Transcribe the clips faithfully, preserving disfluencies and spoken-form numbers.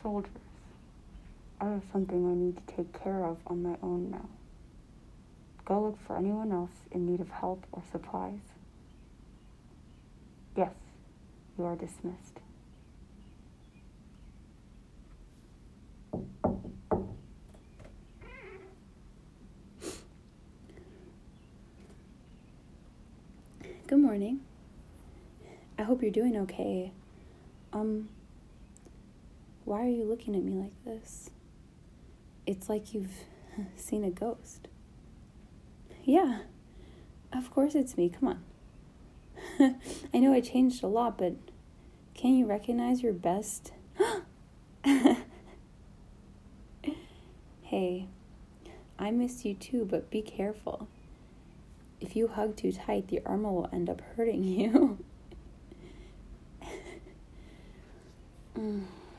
soldiers. I have something I need to take care of on my own now. Go look for anyone else in need of help or supplies. Yes, you are dismissed. Good morning. I hope you're doing okay. Um, why are you looking at me like this? It's like you've seen a ghost. Yeah, of course it's me. Come on. I know I changed a lot, but can you recognize your best? Hey, I miss you too, but be careful. If you hug too tight, the armor will end up hurting you. mm.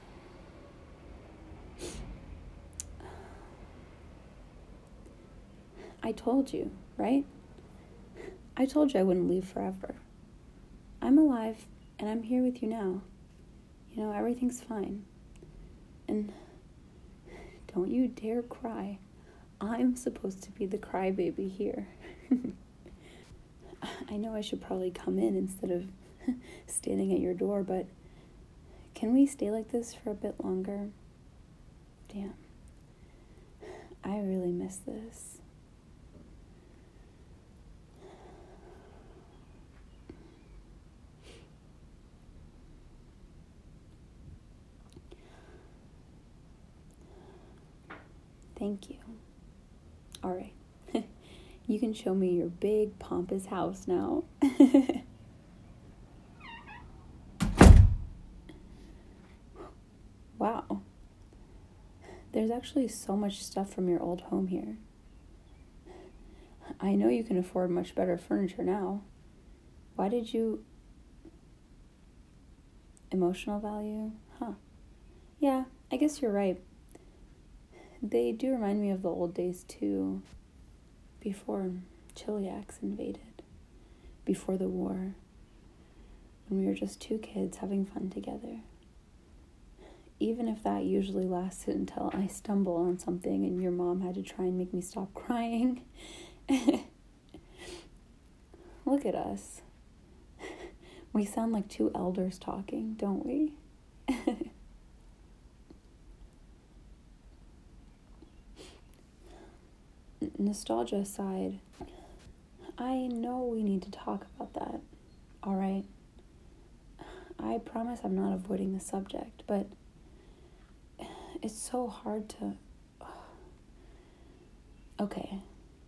I told you, right? I told you I wouldn't leave forever. I'm alive, and I'm here with you now. You know, everything's fine. And don't you dare cry. I'm supposed to be the crybaby here. I know I should probably come in instead of standing at your door, but can we stay like this for a bit longer? Damn. I really miss this. Thank you. All right. You can show me your big, pompous house now. Wow. There's actually so much stuff from your old home here. I know you can afford much better furniture now. Why did you... Emotional value? Huh. Yeah, I guess you're right. They do remind me of the old days, too. Before Chiliacs invaded. Before the war. When we were just two kids having fun together. Even if that usually lasted until I stumbled on something and your mom had to try and make me stop crying. Look at us. We sound like two elders talking, don't we? Nostalgia aside, I know we need to talk about that, all right? I promise I'm not avoiding the subject, but it's so hard to... Okay.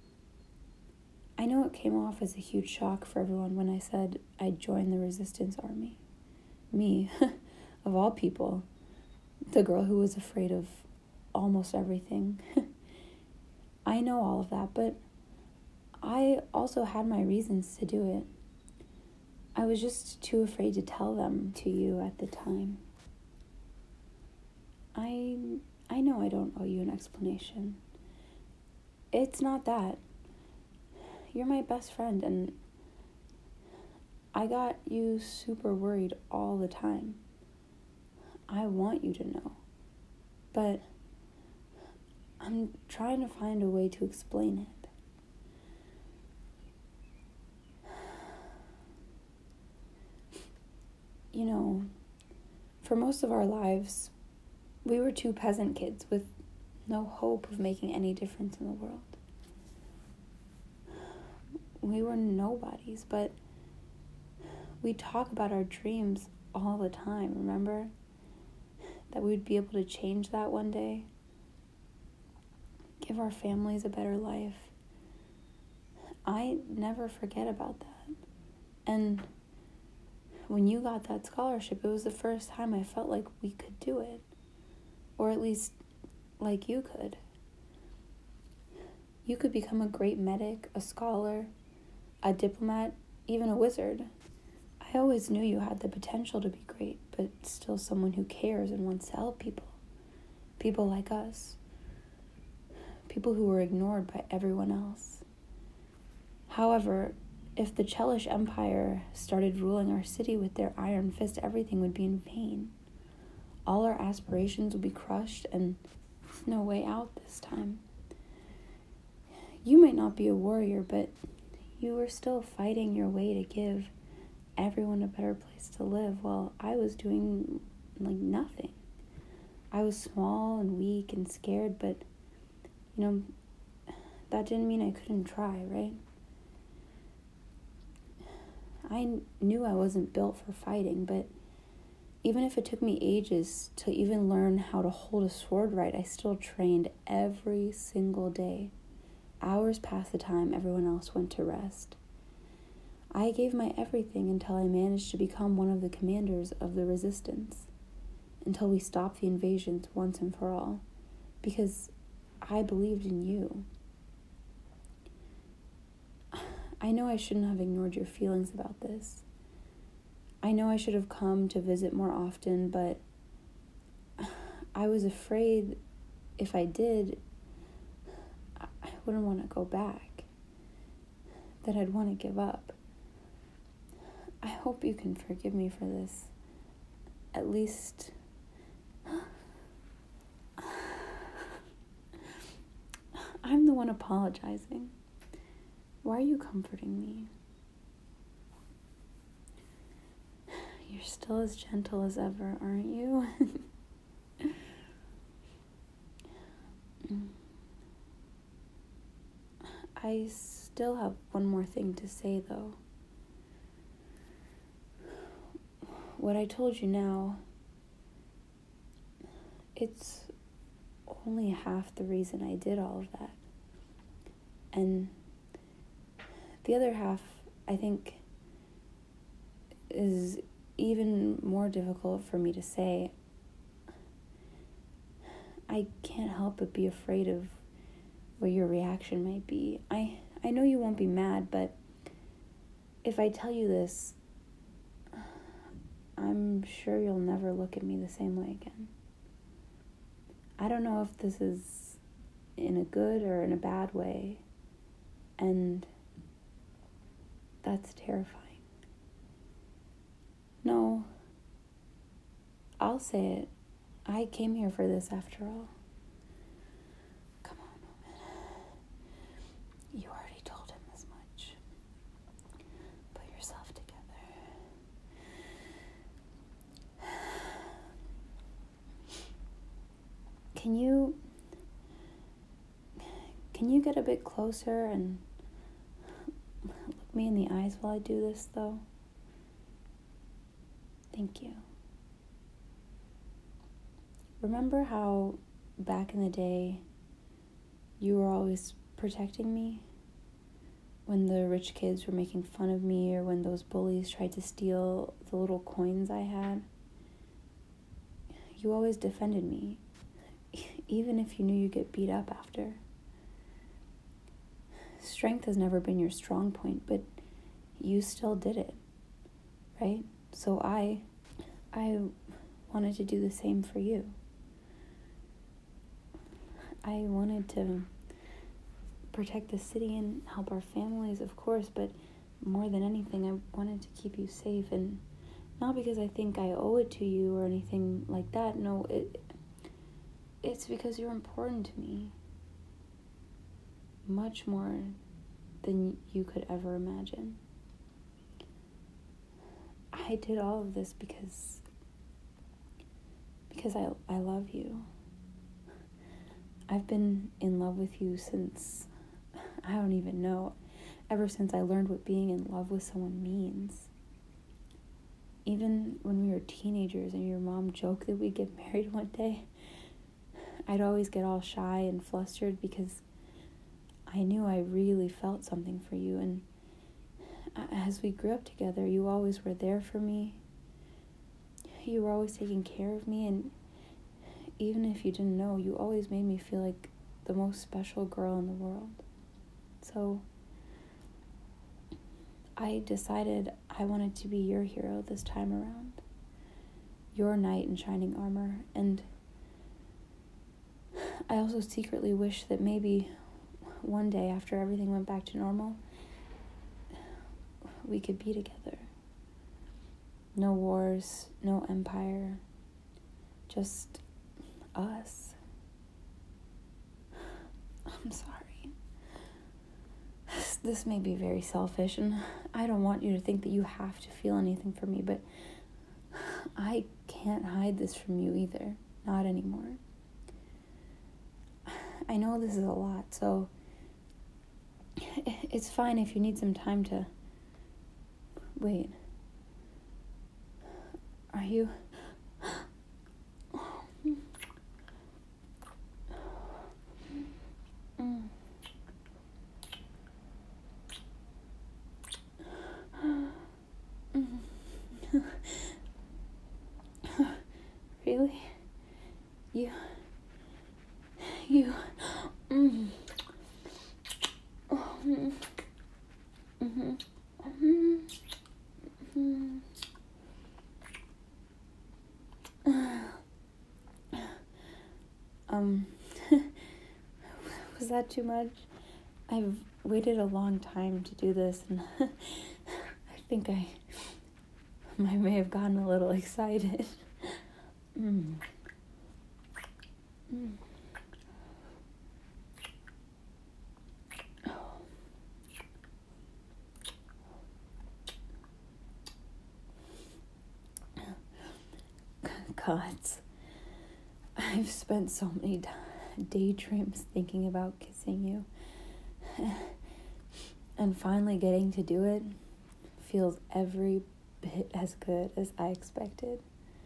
I know it came off as a huge shock for everyone when I said I'd join the resistance army. Me, of all people, the girl who was afraid of almost everything. I know all of that, but I also had my reasons to do it. I was just too afraid to tell them to you at the time. I I know I don't owe you an explanation. It's not that. You're my best friend, and I got you super worried all the time. I want you to know, but I'm trying to find a way to explain it. You know, for most of our lives, we were two peasant kids with no hope of making any difference in the world. We were nobodies, but we talk about our dreams all the time, remember? That we'd be able to change that one day. Give our families a better life. I never forget about that. And when you got that scholarship, it was the first time I felt like we could do it. Or at least like you could. You could become a great medic, a scholar, a diplomat, even a wizard. I always knew you had the potential to be great, but still someone who cares and wants to help people. People like us. People who were ignored by everyone else. However, if the Chelish Empire started ruling our city with their iron fist, everything would be in vain. all our aspirations will be crushed and there's no way out this time. You might not be a warrior, but you were still fighting your way to give everyone a better place to live while I was doing like nothing. I was small and weak and scared, but you know, that didn't mean I couldn't try, right? I knew I wasn't built for fighting, but even if it took me ages to even learn how to hold a sword right, I still trained every single day. Hours past the time everyone else went to rest. I gave my everything until I managed to become one of the commanders of the resistance, until we stopped the invasions once and for all, because I believed in you. I know I shouldn't have ignored your feelings about this. I know I should have come to visit more often, but I was afraid if I did, I wouldn't want to go back, that I'd want to give up. I hope you can forgive me for this. At least, I'm the one apologizing. Why are you comforting me? You're still as gentle as ever, aren't you? I still have one more thing to say, though. What I told you now, it's only half the reason I did all of that. And the other half, I think, is even more difficult for me to say. I can't help but be afraid of what your reaction might be. I, I know you won't be mad, but if I tell you this, I'm sure you'll never look at me the same way again. I don't know if this is in a good or in a bad way, and that's terrifying. No, I'll say it. I came here for this after all. Come on, woman. You already told him as much. Put yourself together. Can you... Can you get a bit closer and look me in the eyes while I do this, though? Thank you. Remember how back in the day you were always protecting me? When the rich kids were making fun of me, or when those bullies tried to steal the little coins I had? You always defended me, even if you knew you'd get beat up after. Strength has never been your strong point, but you still did it, right? So I, I wanted to do the same for you. I wanted to protect the city and help our families, of course, but more than anything, I wanted to keep you safe, and not because I think I owe it to you or anything like that. No, it, it's because you're important to me. Much more than you could ever imagine. I did all of this because because I I love you. I've been in love with you since, I don't even know, ever since I learned what being in love with someone means. Even when we were teenagers and your mom joked that we'd get married one day, I'd always get all shy and flustered because I knew I really felt something for you, and as we grew up together, you always were there for me. You were always taking care of me, and even if you didn't know, you always made me feel like the most special girl in the world. So I decided I wanted to be your hero this time around, your knight in shining armor, and I also secretly wish that maybe one day after everything went back to normal, we could be together. No wars, no empire, just us. I'm sorry. This, this may be very selfish, and I don't want you to think that you have to feel anything for me, but I can't hide this from you either. Not anymore. I know this is a lot, so it's fine if you need some time to... Wait. Are you... Really? You... You... Mm. Oh. Mm. Mm-hmm. Mm-hmm. Um, was that too much? I've waited a long time to do this, and I think I, I may have gotten a little excited. Mm. Mm. Gods, I've spent so many daydreams thinking about kissing you, and finally getting to do it feels every bit as good as I expected.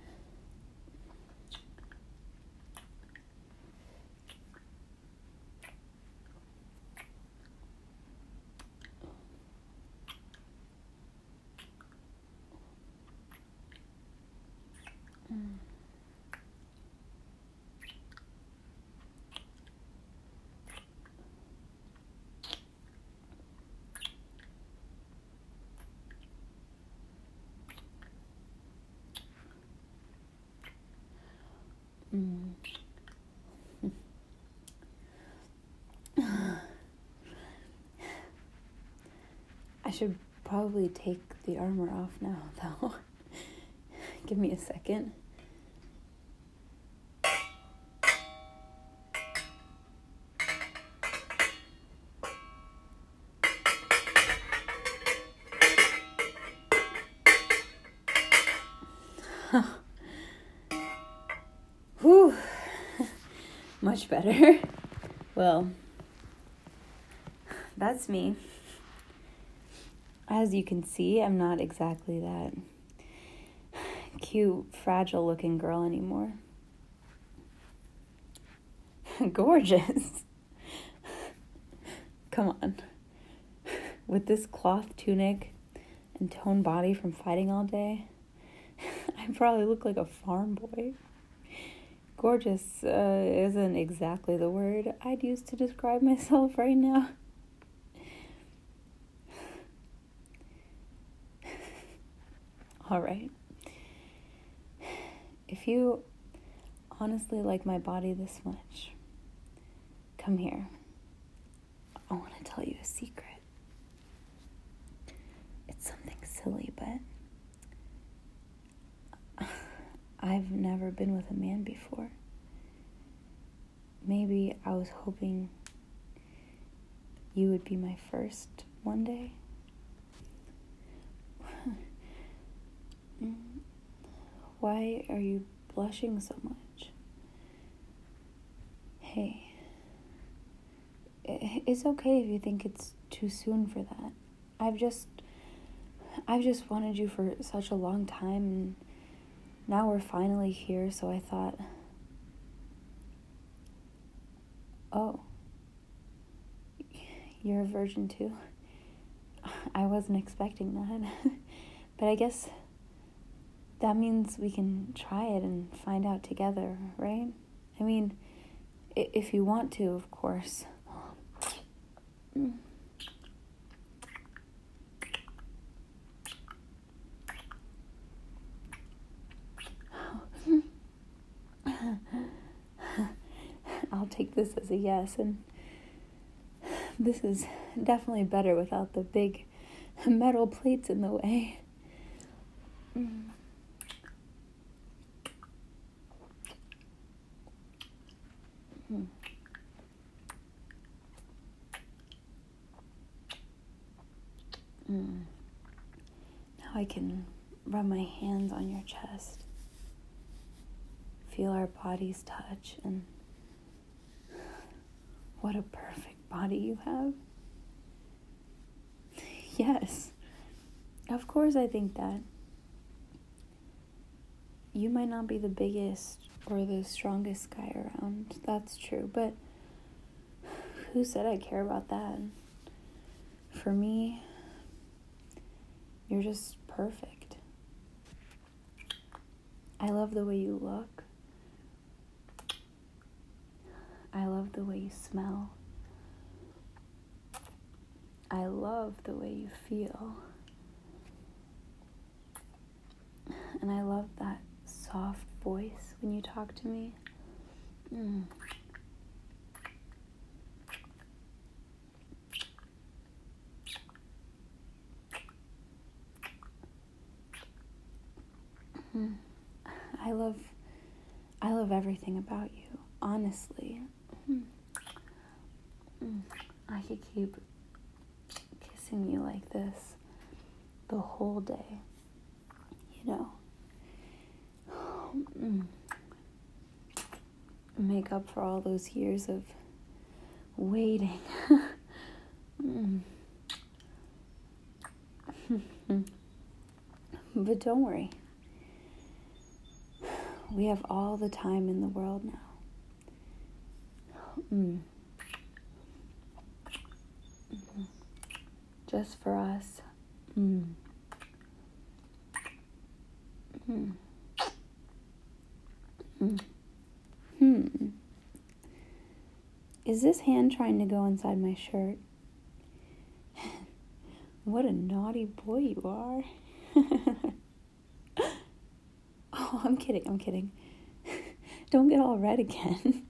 Mm. Mm. I should probably take the armor off now, though. Give me a second. Whew. Much better. Well, that's me. As you can see, I'm not exactly that cute, fragile-looking girl anymore. Gorgeous. Come on. With this cloth tunic and toned body from fighting all day, I probably look like a farm boy. Gorgeous uh, isn't exactly the word I'd use to describe myself right now. All right. If you honestly like my body this much, come here. I want to tell you a secret. It's something silly, but I've never been with a man before. Maybe I was hoping you would be my first one day. Why are you blushing so much? Hey, it's okay if you think it's too soon for that. I've just, I've just wanted you for such a long time, and now we're finally here, so I thought, oh, you're a virgin too? I wasn't expecting that, but I guess that means we can try it and find out together, right? I mean, if you want to, of course. Mm. I'll take this as a yes, and this is definitely better without the big metal plates in the way. Mm. Hmm. Mm. Now I can rub my hands on your chest, feel our bodies touch, and what a perfect body you have. Yes, of course I think that. You might not be the biggest or the strongest guy around, that's true, but who said I care about that? For me, you're just perfect. I love the way you look. I love the way you smell. I love the way you feel. And I love that soft voice when you talk to me. Mm. Mm. I love I love everything about you, honestly. Mm. Mm. I could keep kissing you like this the whole day, you know. Mm. Make up for all those years of waiting. mm. But don't worry. We have all the time in the world now. Mm. Mm-hmm. Just for us. Mm. Mm. Mm. Hmm. Is this hand trying to go inside my shirt? What a naughty boy you are. Oh, I'm kidding, I'm kidding. Don't get all red again.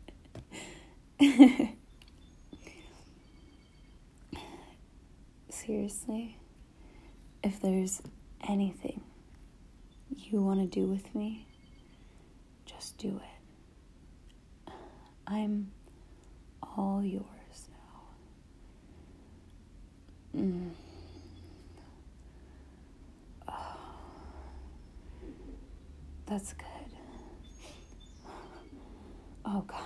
Seriously, if there's anything you want to do with me, just do it. I'm all yours now. Mm. Oh, that's good. Oh, God.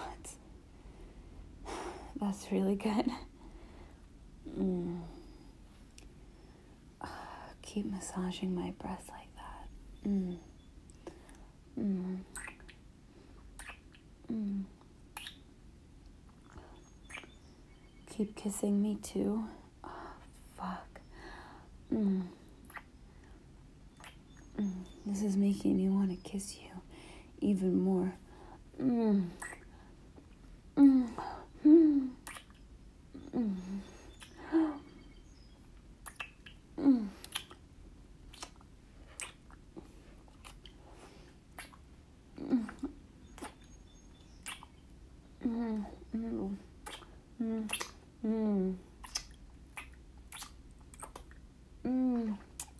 That's really good. Mm. Keep massaging my breast like that. Mm. Mm. Mm. Keep kissing me too. Oh, fuck. Mm. Mm. This is making me want to kiss you even more. Mm. Mm. Mm. Mm. Mm. Mm. Mm. Mm. Mm. Mm. Mm.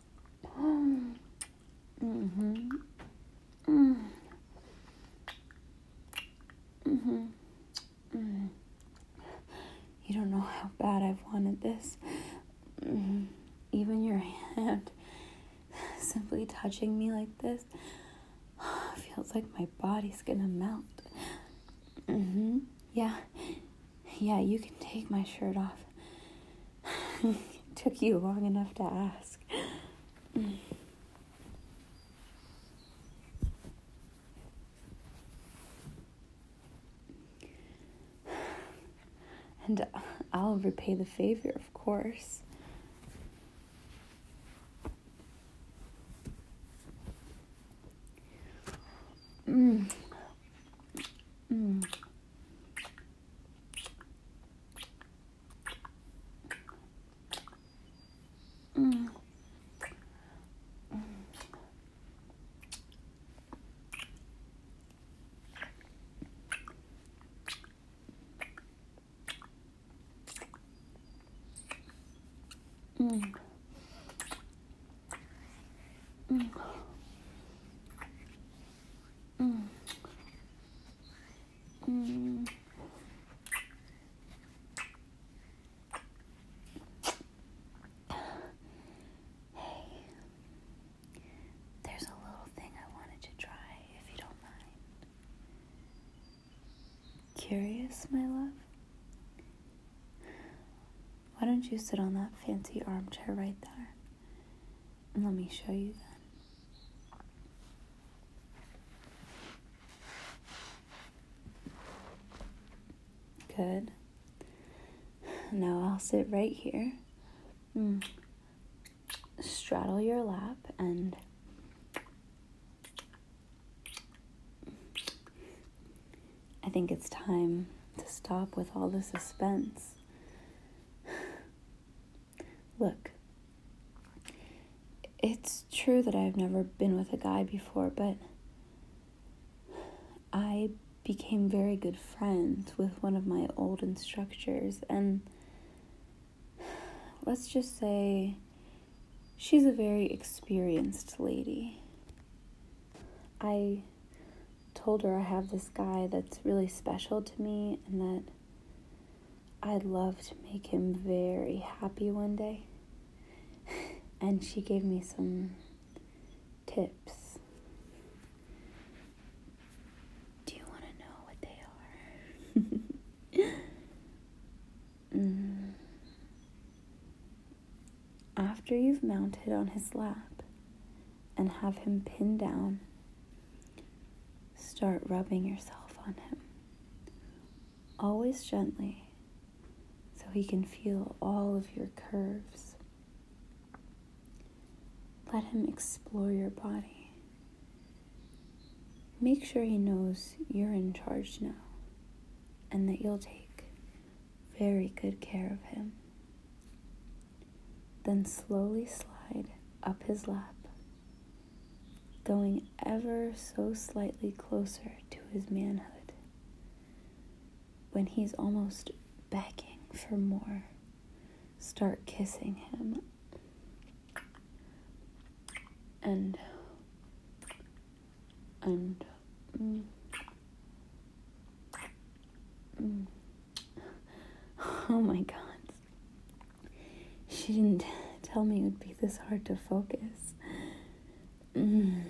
Mm-hmm. Mm. Mm-hmm. Mm. You don't know how bad I've wanted this. Mm. Even your hand simply touching me like this feels like my body's gonna melt. Mm-hmm. Yeah. Yeah, you can take my shirt off. It took you long enough to ask. Mm. And I'll repay the favor, of course. Mm. Mm. Mm. Mm. Mm. Mm. Mm. curious, my love? Why don't you sit on that fancy armchair right there? And let me show you then. Good. Now I'll sit right here, mm. straddle your lap, and I think it's time to stop with all the suspense. Look, it's true that I've never been with a guy before, but I became very good friends with one of my old instructors, and let's just say she's a very experienced lady. I told her I have this guy that's really special to me and that I'd love to make him very happy one day. And she gave me some tips. Do you want to know what they are? mm. After you've mounted on his lap and have him pinned down, start rubbing yourself on him. Always gently, so he can feel all of your curves. Let him explore your body. Make sure he knows you're in charge now and that you'll take very good care of him. Then slowly slide up his lap, going ever so slightly closer to his manhood. When he's almost begging for more, start kissing him. And, and, mm, mm. Oh my God. She didn't tell me it would be this hard to focus. Mm.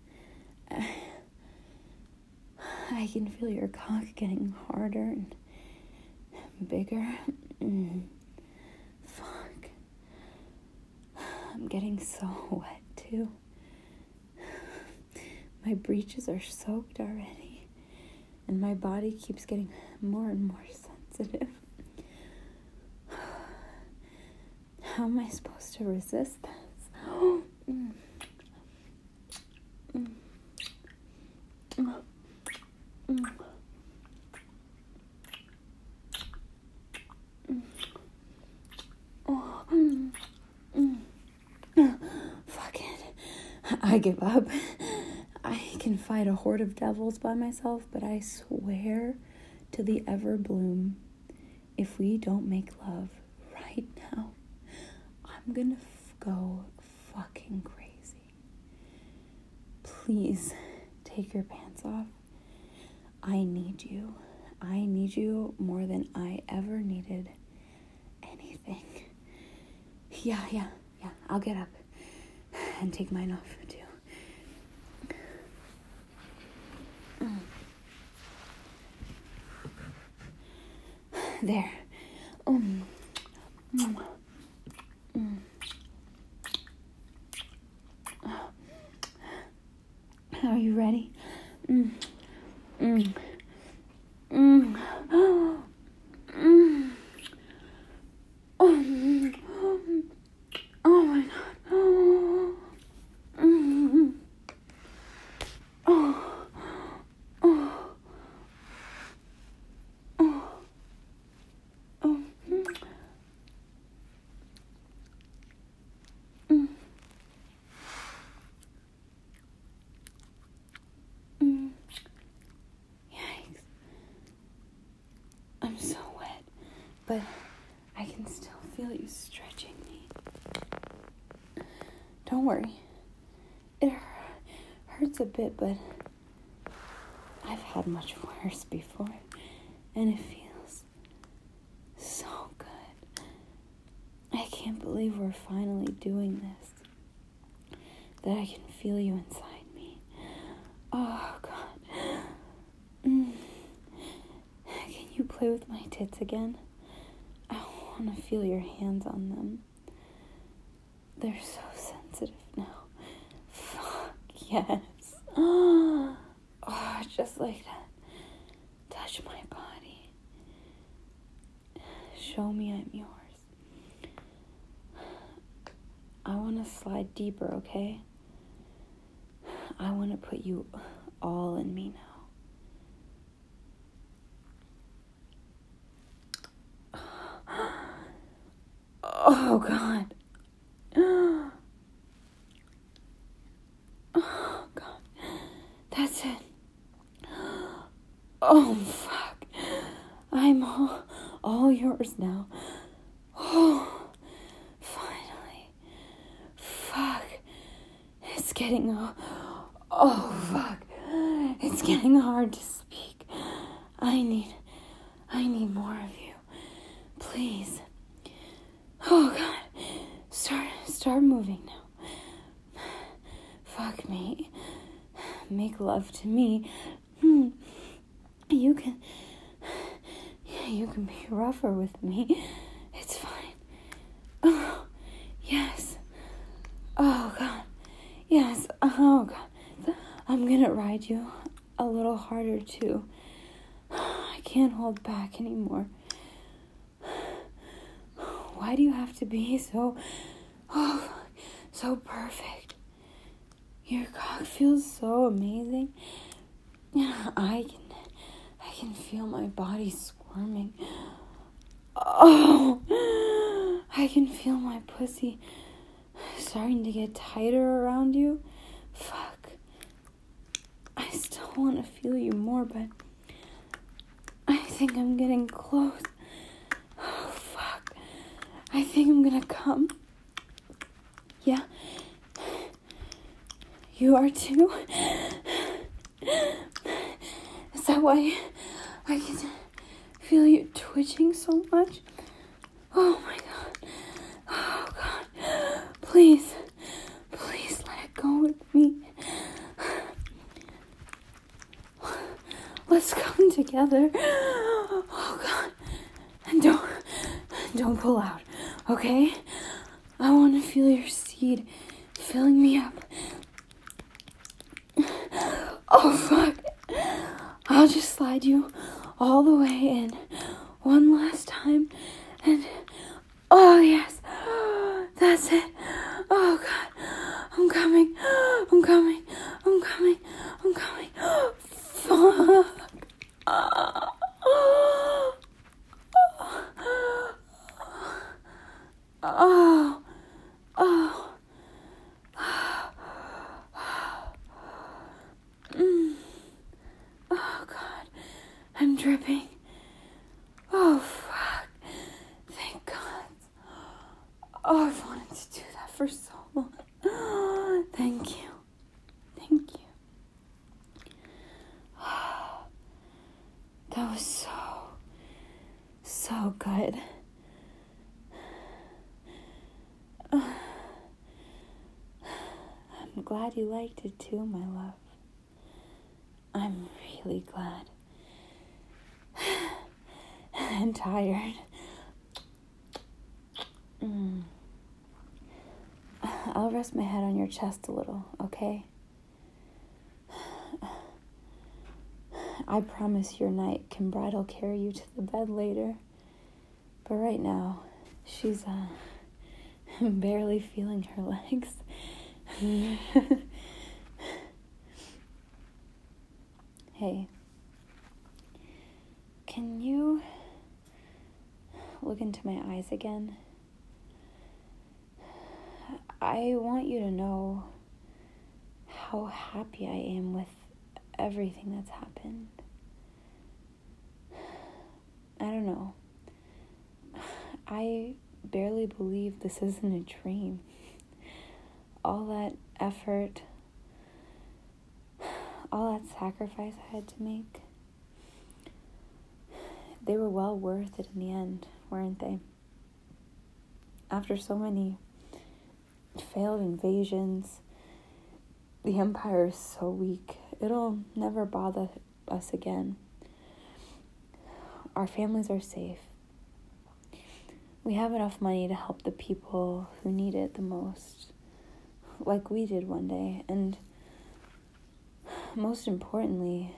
I can feel your cock getting harder and bigger. Mm. Fuck. I'm getting so wet too. My breeches are soaked already, and my body keeps getting more and more sensitive. How am I supposed to resist this? mm. Mm. Mm. Mm. Mm. Oh. Mm. Mm. Fuck it. I give up. I can fight a horde of devils by myself, but I swear to the Everbloom, if we don't make love right now, I'm gonna f- go fucking crazy. Please take your pants off. I need you. I need you more than I ever needed anything. Yeah, yeah, yeah. I'll get up and take mine off too. Mm. There. Um. Mm. Mm. Are you ready? Mm. Mm. Mm. Mm. Oh. Oh my God. Oh. Mm. Oh. Oh. Oh. Oh. Mm. Mm. Yikes. I'm so wet, but I can still feel you stretching me. Don't worry. It hurts a bit, but I've had much worse before, and it feels so good. I can't believe we're finally doing this, that I can feel you inside me. Oh, God. Mm. play with my tits again? I want to feel your hands on them. They're so sensitive now. Fuck, yes. Oh, just like that. Touch my body. Show me I'm yours. I want to slide deeper, okay? I want to put you all in me now. Oh, God. Oh, God. That's it. Oh, fuck. I'm all, all yours now. Oh, finally. Fuck. It's getting... Oh, fuck. It's getting hard to speak. I need... I need more of you. Please. Oh, God. Start, start moving now. Fuck me. Make love to me. Hmm. You can... You can be rougher with me. It's fine. Oh, yes. Oh, God. Yes. Oh, God. I'm gonna ride you a little harder, too. I can't hold back anymore. Why do you have to be so... Oh, so perfect? Your cock feels so amazing. I can... I can feel my body squirming. Oh, I can feel my pussy starting to get tighter around you. Fuck. I still want to feel you more, but I think I'm getting close. Oh, fuck. I think I'm gonna come. Yeah. You are too? Is that why I can feel you twitching so much? Oh my God. Oh God. Please. Please let it go with me. Let's come together. Oh God. And don't, don't pull out, okay? I want to feel your seed filling me up. Oh fuck. I'll just slide you all the way in one last time. And oh yes. That's it. Oh God. I'm coming. I'm coming. I'm coming. I'm coming. Fuck. Oh. Oh. Oh. Mm. Oh God. I'm dripping. Oh fuck. Thank God. Oh, I've wanted to do that for so long. Oh, thank you. Thank you. That was so, so good. I'm glad you liked it too, my love. I'm really glad. And tired. Mm. I'll rest my head on your chest a little, okay? I promise your knight can bridal carry you to the bed later. But right now, she's uh, barely feeling her legs. Hey, can you look into my eyes again? I want you to know how happy I am with everything that's happened. I don't know. I barely believe this isn't a dream. All that effort, all that sacrifice I had to make, they were well worth it in the end, weren't they? After so many failed invasions, the Empire is so weak, it'll never bother us again. our families are safe. We have enough money to help the people who need it the most, like we did one day. And most importantly,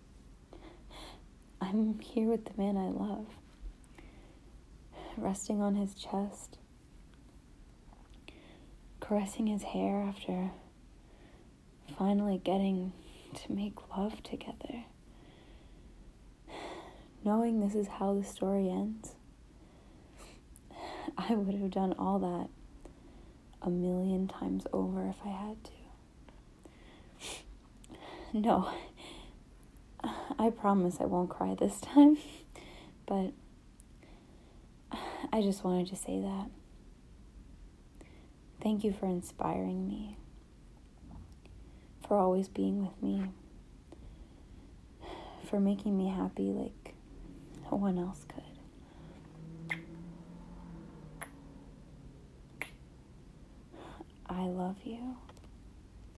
I'm here with the man I love, resting on his chest, caressing his hair after finally getting to make love together. Knowing this is how the story ends, I would have done all that a million times over if I had to. No, I promise I won't cry this time, but I just wanted to say that. Thank you for inspiring me, for always being with me, for making me happy like no one else could. I love you.